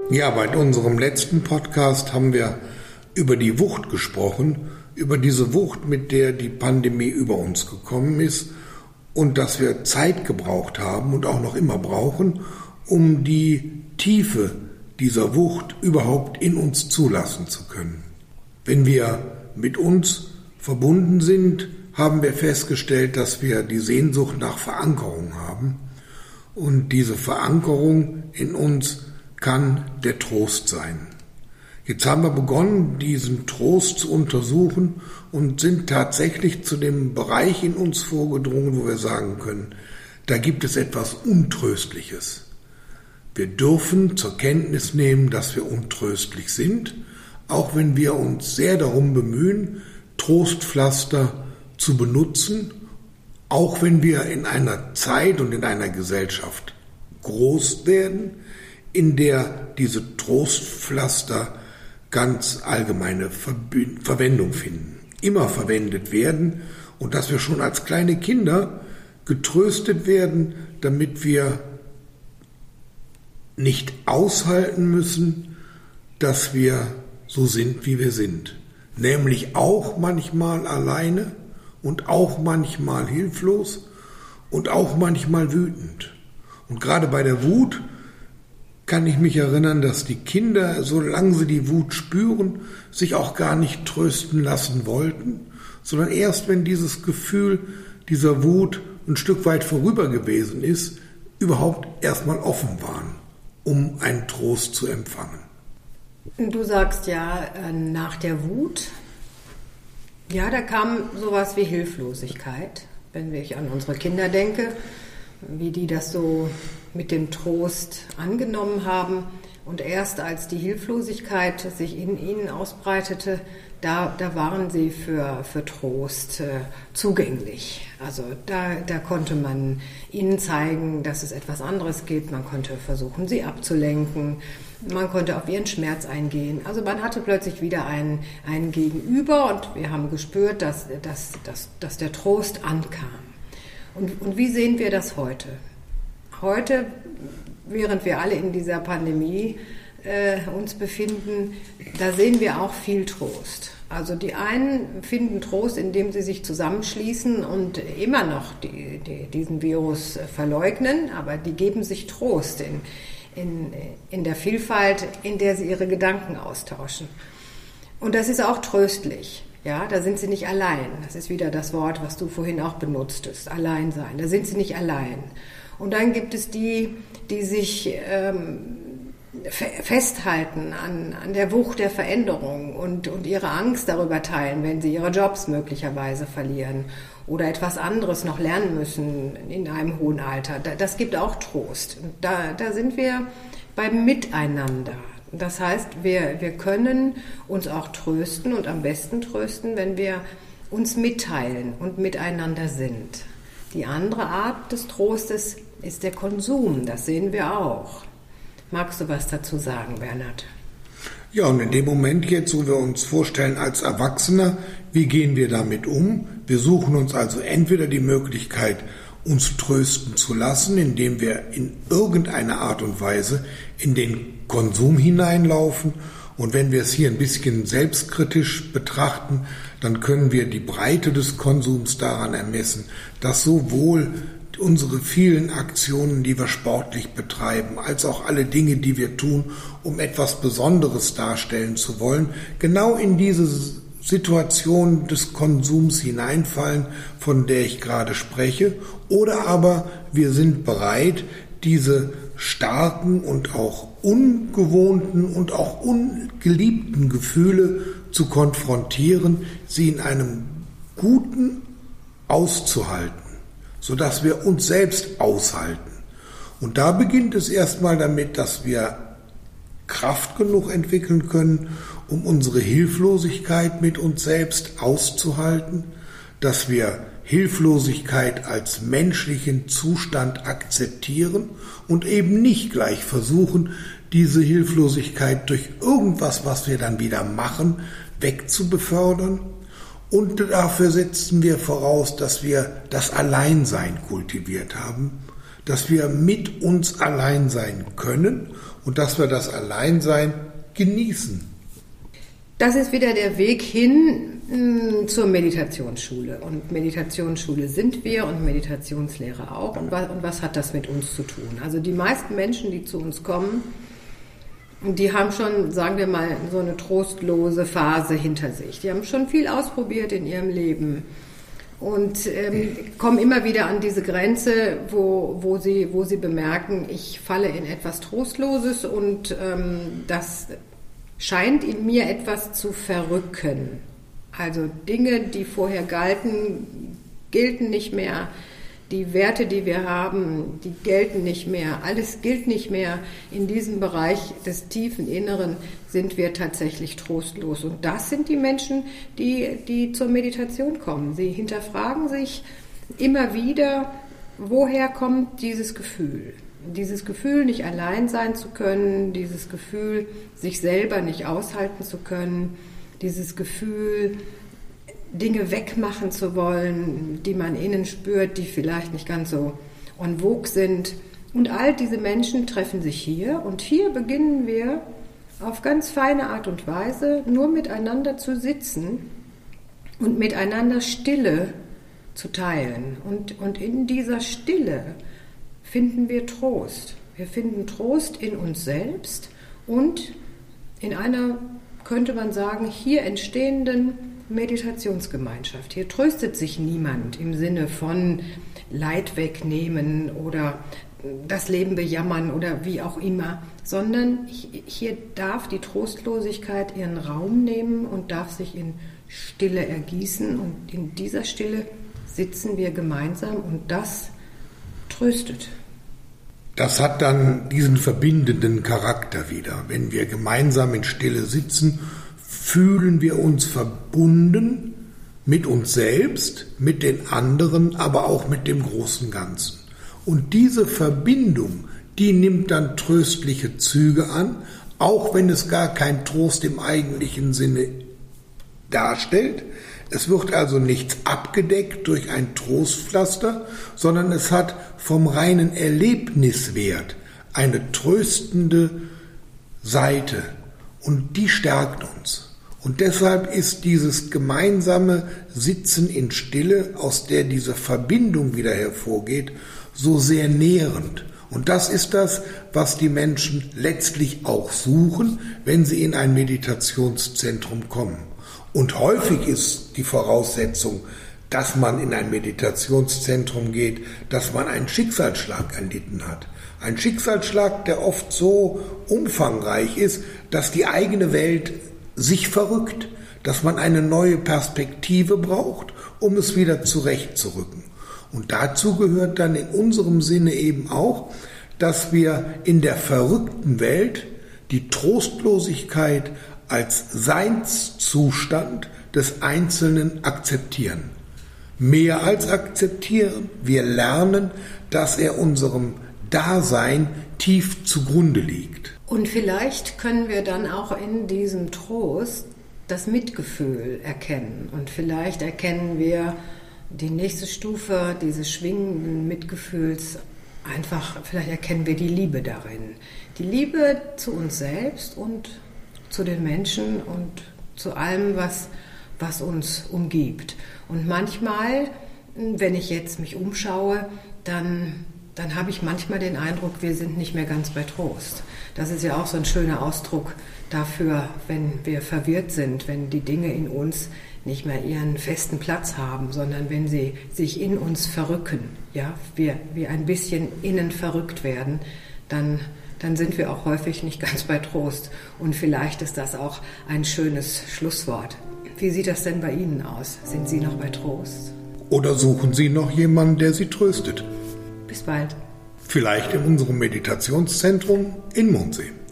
Ja, bei unserem letzten Podcast haben wir über die Wucht gesprochen, über diese Wucht, mit der die Pandemie über uns gekommen ist und dass wir Zeit gebraucht haben und auch noch immer brauchen, um die Tiefe dieser Wucht überhaupt in uns zulassen zu können. Wenn wir mit uns verbunden sind, haben wir festgestellt, dass wir die Sehnsucht nach Verankerung haben. Und diese Verankerung in uns kann der Trost sein. Jetzt haben wir begonnen, diesen Trost zu untersuchen und sind tatsächlich zu dem Bereich in uns vorgedrungen, wo wir sagen können, da gibt es etwas Untröstliches. Wir dürfen zur Kenntnis nehmen, dass wir untröstlich sind, auch wenn wir uns sehr darum bemühen, Trostpflaster zu benutzen, auch wenn wir in einer Zeit und in einer Gesellschaft groß werden, in der diese Trostpflaster ganz allgemeine Verwendung finden, immer verwendet werden und dass wir schon als kleine Kinder getröstet werden, damit wir nicht aushalten müssen, dass wir so sind, wie wir sind. Nämlich auch manchmal alleine und auch manchmal hilflos und auch manchmal wütend. Und gerade bei der Wut kann ich mich erinnern, dass die Kinder, solange sie die Wut spüren, sich auch gar nicht trösten lassen wollten, sondern erst wenn dieses Gefühl dieser Wut ein Stück weit vorüber gewesen ist, überhaupt erstmal offen waren, um einen Trost zu empfangen. Du sagst ja, nach der Wut, ja, da kam sowas wie Hilflosigkeit, wenn ich an unsere Kinder denke, wie die das so mit dem Trost angenommen haben. Und erst als die Hilflosigkeit sich in ihnen ausbreitete, da waren sie für Trost zugänglich. Also da konnte man ihnen zeigen, dass es etwas anderes gibt. Man konnte versuchen, sie abzulenken. Man konnte auf ihren Schmerz eingehen. Also man hatte plötzlich wieder ein Gegenüber und wir haben gespürt, dass der Trost ankam. Und wie sehen wir das heute? Heute, während wir alle in dieser Pandemie uns befinden, da sehen wir auch viel Trost. Also die einen finden Trost, indem sie sich zusammenschließen und immer noch diesen Virus verleugnen, aber die geben sich Trost in der Vielfalt, in der sie ihre Gedanken austauschen. Und das ist auch tröstlich. Ja, da sind sie nicht allein. Das ist wieder das Wort, was du vorhin auch benutztest, allein sein. Da sind sie nicht allein. Und dann gibt es die sich festhalten an der Wucht der Veränderung und ihre Angst darüber teilen, wenn sie ihre Jobs möglicherweise verlieren oder etwas anderes noch lernen müssen in einem hohen Alter. Das gibt auch Trost. Und da sind wir beim Miteinander. Das heißt, wir können uns auch trösten und am besten trösten, wenn wir uns mitteilen und miteinander sind. Die andere Art des Trostes ist der Konsum, das sehen wir auch. Magst du was dazu sagen, Bernhard? Ja, und in dem Moment jetzt, wo wir uns vorstellen als Erwachsener, wie gehen wir damit um? Wir suchen uns also entweder die Möglichkeit, uns trösten zu lassen, indem wir in irgendeiner Art und Weise in den Konsum hineinlaufen. Und wenn wir es hier ein bisschen selbstkritisch betrachten, dann können wir die Breite des Konsums daran ermessen, dass sowohl unsere vielen Aktionen, die wir sportlich betreiben, als auch alle Dinge, die wir tun, um etwas Besonderes darstellen zu wollen, genau in diese Situation des Konsums hineinfallen, von der ich gerade spreche. Oder aber wir sind bereit, diese starken und auch ungewohnten und auch ungeliebten Gefühle zu konfrontieren, sie in einem Guten auszuhalten, sodass wir uns selbst aushalten. Und da beginnt es erstmal damit, dass wir Kraft genug entwickeln können, um unsere Hilflosigkeit mit uns selbst auszuhalten, dass wir Hilflosigkeit als menschlichen Zustand akzeptieren und eben nicht gleich versuchen, diese Hilflosigkeit durch irgendwas, was wir dann wieder machen, wegzubefördern. Und dafür setzen wir voraus, dass wir das Alleinsein kultiviert haben, dass wir mit uns allein sein können und dass wir das Alleinsein genießen. Das ist wieder der Weg hin zur Meditationsschule. Und Meditationsschule sind wir und Meditationslehre auch. Und was hat das mit uns zu tun? Also die meisten Menschen, die zu uns kommen, die haben schon, sagen wir mal, so eine trostlose Phase hinter sich. Die haben schon viel ausprobiert in ihrem Leben und kommen immer wieder an diese Grenze, wo sie bemerken, ich falle in etwas Trostloses und das scheint in mir etwas zu verrücken. Also Dinge, die vorher galten, gelten nicht mehr. Die Werte, die wir haben, die gelten nicht mehr. Alles gilt nicht mehr. In diesem Bereich des tiefen Inneren sind wir tatsächlich trostlos. Und das sind die Menschen, die zur Meditation kommen. Sie hinterfragen sich immer wieder, woher kommt dieses Gefühl? Dieses Gefühl, nicht allein sein zu können, dieses Gefühl, sich selber nicht aushalten zu können, dieses Gefühl, Dinge wegmachen zu wollen, die man innen spürt, die vielleicht nicht ganz so en vogue sind. Und all diese Menschen treffen sich hier und hier beginnen wir auf ganz feine Art und Weise nur miteinander zu sitzen und miteinander Stille zu teilen. Und in dieser Stille finden wir Trost. Wir finden Trost in uns selbst und in einer, könnte man sagen, hier entstehenden Meditationsgemeinschaft. Hier tröstet sich niemand im Sinne von Leid wegnehmen oder das Leben bejammern oder wie auch immer, sondern hier darf die Trostlosigkeit ihren Raum nehmen und darf sich in Stille ergießen und in dieser Stille sitzen wir gemeinsam und das tröstet. Das hat dann diesen verbindenden Charakter wieder. Wenn wir gemeinsam in Stille sitzen, fühlen wir uns verbunden mit uns selbst, mit den anderen, aber auch mit dem großen Ganzen. Und diese Verbindung, die nimmt dann tröstliche Züge an, auch wenn es gar kein Trost im eigentlichen Sinne darstellt. Es wird also nichts abgedeckt durch ein Trostpflaster, sondern es hat vom reinen Erlebniswert eine tröstende Seite und die stärkt uns. Und deshalb ist dieses gemeinsame Sitzen in Stille, aus der diese Verbindung wieder hervorgeht, so sehr nährend. Und das ist das, was die Menschen letztlich auch suchen, wenn sie in ein Meditationszentrum kommen. Und häufig ist die Voraussetzung, dass man in ein Meditationszentrum geht, dass man einen Schicksalsschlag erlitten hat. Ein Schicksalsschlag, der oft so umfangreich ist, dass die eigene Welt sich verrückt, dass man eine neue Perspektive braucht, um es wieder zurechtzurücken. Und dazu gehört dann in unserem Sinne eben auch, dass wir in der verrückten Welt die Trostlosigkeit als Seinszustand des Einzelnen akzeptieren. Mehr als akzeptieren, wir lernen, dass er unserem Dasein tief zugrunde liegt. Und vielleicht können wir dann auch in diesem Trost das Mitgefühl erkennen. Und vielleicht erkennen wir die nächste Stufe dieses schwingenden Mitgefühls einfach, vielleicht erkennen wir die Liebe darin. Die Liebe zu uns selbst und zu den Menschen und zu allem, was uns umgibt. Und manchmal, wenn ich jetzt mich umschaue, dann habe ich manchmal den Eindruck, wir sind nicht mehr ganz bei Trost. Das ist ja auch so ein schöner Ausdruck dafür, wenn wir verwirrt sind, wenn die Dinge in uns nicht mehr ihren festen Platz haben, sondern wenn sie sich in uns verrücken, ja, wir ein bisschen innen verrückt werden, dann sind wir auch häufig nicht ganz bei Trost. Und vielleicht ist das auch ein schönes Schlusswort. Wie sieht das denn bei Ihnen aus? Sind Sie noch bei Trost? Oder suchen Sie noch jemanden, der Sie tröstet? Bis bald. Vielleicht in unserem Meditationszentrum in Mondsee.